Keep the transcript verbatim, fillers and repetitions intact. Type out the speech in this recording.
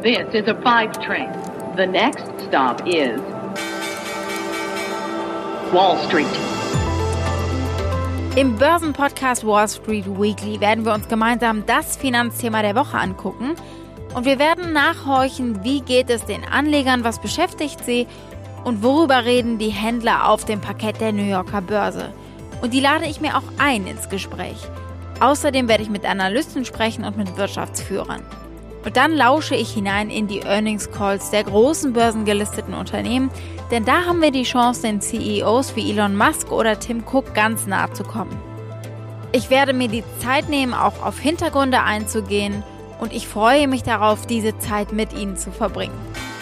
This is a five train. The next stop is Wall Street. Im Börsenpodcast Wall Street Weekly werden wir uns gemeinsam das Finanzthema der Woche angucken und wir werden nachhorchen, wie geht es den Anlegern, was beschäftigt sie und worüber reden die Händler auf dem Parkett der New Yorker Börse. Und die lade ich mir auch ein ins Gespräch. Außerdem werde ich mit Analysten sprechen und mit Wirtschaftsführern. Und dann lausche ich hinein in die Earnings Calls der großen börsengelisteten Unternehmen, denn da haben wir die Chance, den C E Os wie Elon Musk oder Tim Cook ganz nahe zu kommen. Ich werde mir die Zeit nehmen, auch auf Hintergründe einzugehen und ich freue mich darauf, diese Zeit mit Ihnen zu verbringen.